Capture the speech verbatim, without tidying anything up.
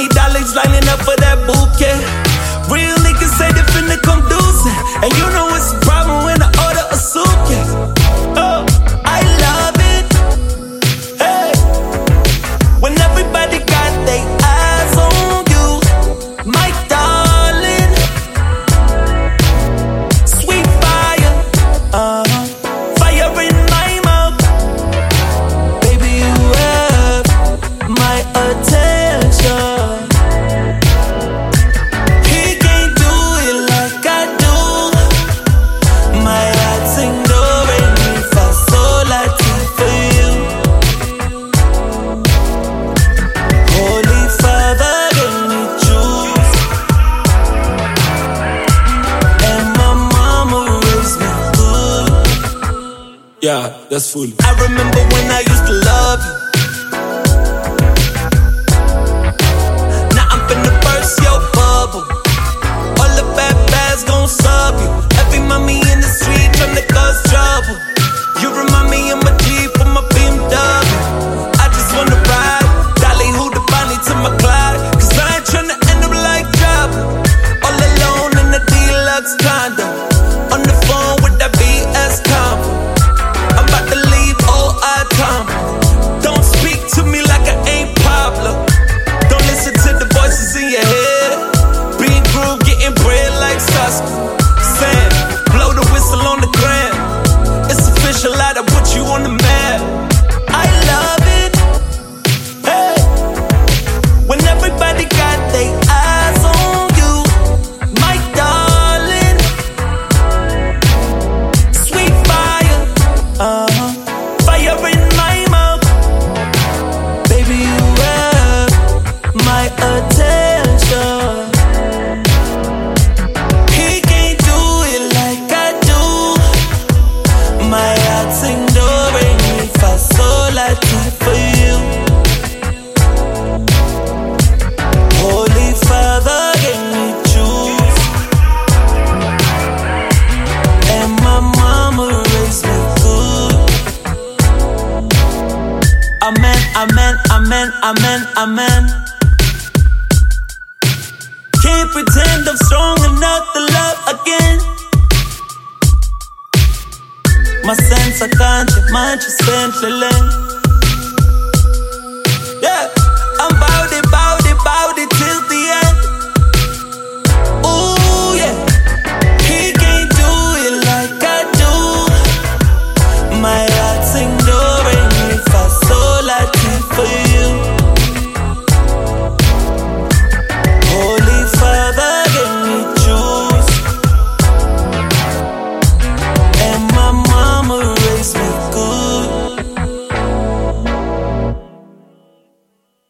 twenty dollars lining up for that bouquet. Real niggas say they finna come deucing, and you know it's a problem when I order a suitcase. Oh, I love it. Hey, when everybody got their eyes on you, my darling. Sweet fire, uh-huh. Fire in my mouth. Baby, you have my attention. He can't do it like I do. My heart sing do re mi fa sol la ti for you. Holy Father, give me choose, and my mama raised me good. Yeah, that's full. I remember when I used to love you. Now I'm finna burst your bubble. All the bad bads gon' sub you. Every mommy in the street tryna cause trouble. You remind me of my Jeep or my B M W. I just wanna ride Dolly who the Bonnie to my Clyde. Cause I ain't tryna end up like job. All alone in the deluxe condo, on the phone with that B S combo. I'm about to leave all I time. Don't speak to me like I ain't Pablo. Don't listen to the voices in your head. Being groove, getting bread like Sasuke. Sam, blow the whistle on the ground. It's official, I done put you on the map. I love it. Hey, when everybody got their eyes on you, my darling. Sweet fire, uh-huh. Fire in my mouth. Baby, you have my attention. He can't do it like I do. My heart sing do re mi fa sol la ti for you. Holy Father, give me choose, and my mama raised me good. Amen, amen, amen, amen, amen. Can't pretend I'm strong enough to love again. Ma senza cancha, mancha sempre lento.